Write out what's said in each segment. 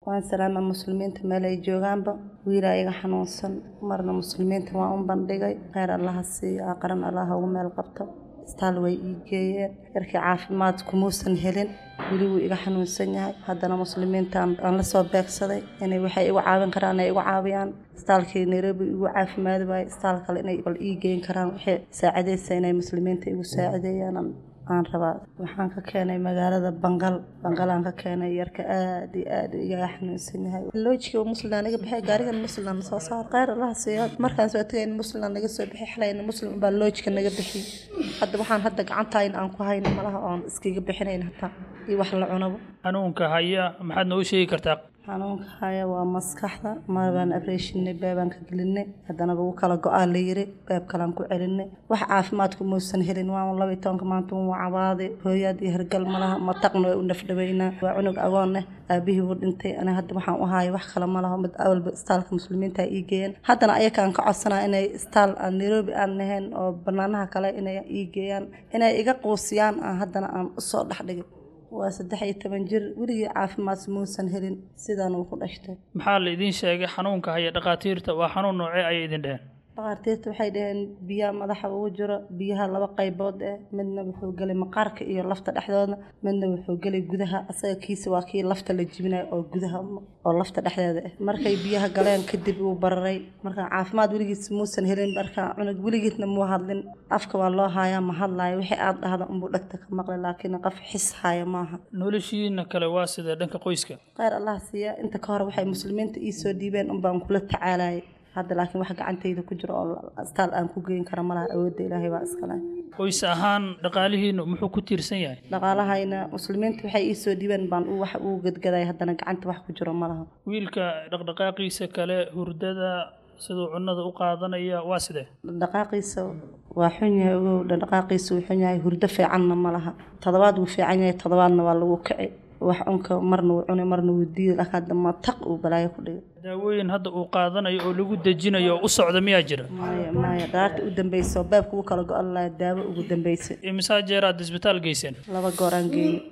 waan salaama muslimiinta meel ay joogaanba wiilaa iga xanuunsan marna muslimiinta waan u bandhigay khayr allaha siiyo aqran allaha ugu meel qabto istaal way ii geeyeen yarkii caafimaad kumuusan helin weli wuu iga xanuunsan yahay haddana muslimiinta aan la soo beegsaday inay waxay igu caawin karaan ay igu caawiyaan istaalkii Nairobi igu caafimaad waay istaal kale inay bal ii geyn karaan waxay saacidaysa inay muslimiinta igu saacideeyaan aan rabaa waxaan ka keenay magaalada Bangal ka keenay yarka aad iyo aad iga xanuunsan yahay loojka muslimaan iga bixay gaarigan muslimaan soo saar khayr Allah siiyo markaan soo tagay muslimaan naga soo bixay xalayna muslim baa loojka naga bixi hadda waxaan gacantayn aan ku hayno malaha oon iskiga bixinayn hataa iyo wax la cunabo xanuunka haya maxaad noo sheegi kartaa xanuunka haya waa maskaxda marban operation beeban ka gelinay haddana uu kala go'aa la yiri beeb kalan ku celinay wax caafimaadku muusan helin waan 12 maanta uu cabaade hooyad iyo hergal malaha ma taqno u nafdhabayna waa cunug agoon ah aabihii uu dhintay ana hadda waxaan u haay wax kala malaha mid awalba istaalka muslimiinta ii geeyeen haddana ayakaan ka codsanaa inay istaal aan Nairobi aan nahayn oo banaanaha kale inay ii geeyaan inay iga qoosiyaan haddana aan u soo dhaxdhigay waa 13 jir wiliga caafimaad muusan helin sidaan uu ku dhashtay maxaa la idin sheegay xanuunka haya dhaqaatiirta waa xanuun noocee ay idin dhaheen dhaqaatiirta waxay dhaheen biyaha madaxa ugu jiro biyaha laba qaybood midna wuxuu galay maqaarka iyo lafta dhexdooda midna wuxuu galay gudaha asaga kiisa waa kii lafta la jibinay oo gudaha oo lafta dhexdeeda markay biyaha galeen kadib uu bararay marka caafimaad wiligiis muusan helin marka cunug wiligiisna muu hadlin afka waa loo haayaa ma hadlaayo wixii aad dhahdo unbuu dhagta ka maqlay laakiin qaf xis haya maaha noloshiina kale waa sida dhanka qoyska khayr Allah siiya inta ka hor waxay muslimiinta ii soo dhiibeen baan kula tacaalay hadda laakiin wax gacantayda ku jiro oo istaal aan ku geyn karo malaha awoodda Ilaahay waa iska leh qoys ahaan dhaqaalihiina muxuu ku tiirsan yahay dhaqaalahayna muslimiinta waxay ii soo dhiibeen baan wax uu gadgaday haddana gacanta wax ku jiro malaha wiilka dhaqdhaqaaqiisa kale hurdada sidoo cunnada u qaadanaya waa sidee dhaqdhaqaaqiisa waa xun yahay oo dhaqdhaqaaqiisa uu xun yahay hurdo fiicanna malaha toddobaad uu fiican yahay toddobaadna waa lagu kacay wax unka marna uu cunay marna uu diiday laakiin ma taq uu balaayo ku dhigay daawooyin hadda uu qaadanayo oo lagu dajinayo u socdo miyaa jira maya dhaarta u dambayso baabku uu kala go'an lahaa daawo ugu dambaysay imisa jeeraad isbitaal geyseen 2 goor aan geeyay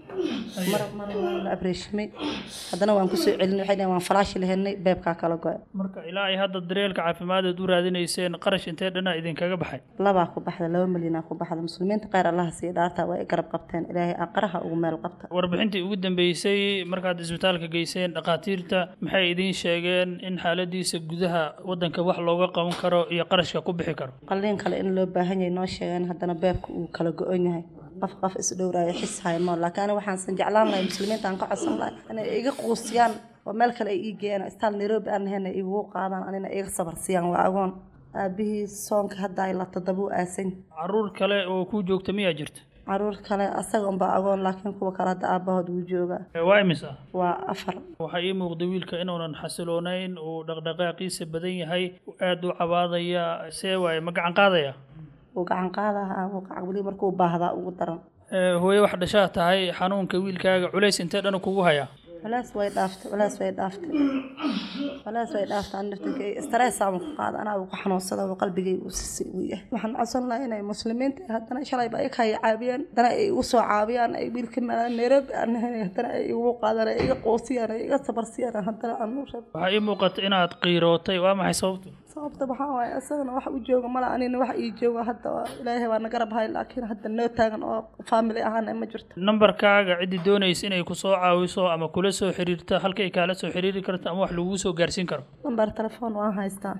mar la abreeshmay haddana waan ku soo celinay waxay waan falaash lahaynay baabka kala go'ay marka ilaa ay hadda dareelka caafimaad u raadinayseen qarash intee dhana idin kaga baxay laba ku baxday 2 milyan ku baxday muslimiinta khayr Allah siiyo dhaarta way garab qabteen Ilaahay aqraha ugu meel qabta warbixintii ugu dambaysay markaad isbitaalka geyseen dhaqaatiirta maxay idin sheegeen in xaaladiisa gudaha wadanka wax looga qaban karo iyo qarashka ku bixi karo qalliin kale in loo baahan yahay noo sheegeen haddana baabku uu kala go'an yahay qof is dhowraayo xis haymo laakiin waxaan san jeclaan lahay muslimiinta aan ka codsan lahay inay iga qoosiyaan oo meel kale ay ii geeyaan istaal Nairobi aan ahayn igu qaadaan anina iga sabar siiyaan waa agoon aabihii soonka hadda ay la tadabo aasan caruur kale oo ku joogta miyaa jirta caruur kale asaga baa agoon laakiin kuwa kale hadda aabahood uu jooga waa imisa waa 4 waxa ii muuqda wiilka inuunan xasiloonayn oo dhaqdhaqaaqiisa badan yahay aad u cabaadaya see waay ma gacan qaadaya gacan qaadaha oo wali markuu baahda ugu daran hooyo wax dhashaa tahay xanuunka wiilkaaga culays intee dhan kugu haya walaas way dhaaftay naftiga stress aan ku qaad ana ugu xanuunsada oo qalbigaygu u sii yahay waxaan codsan lahaa inay muslimiinta haddana shalay ay ka caabiyaan haddana ay ugu soo caabiyaan ay wiilka meelaha Nairobi aan haddana ay ugu qaadaan ay iga qoosiyaan ay iga sabarsiyaan haddana aan u rab waxa ii muuqata inaad qiirootay waa maxay sababtu waxaa waaye asagana wax u jooga mala anina wax ii jooga hadda Ilaahay waa naga rabhay laakiin hadda noo taagan oo family ahaan ma jirto numberkaaga cidi doonaysa inay ku soo caawiso ama kula soo xiriirto halkay kala soo xiriiri karto ama wax lagu soo gaarsiin karo number telefoon waan haystaa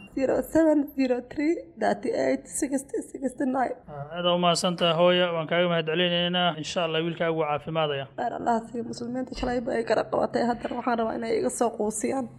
0703386069 aad u maasanta hooyo waan kaaga mahadcelinaynaa insha Allah wiilkaagu caafimaadaya Allah si muslimiinta shalay bay garab qabatay hadda waxaan rabaa inay iga soo qoosiyaan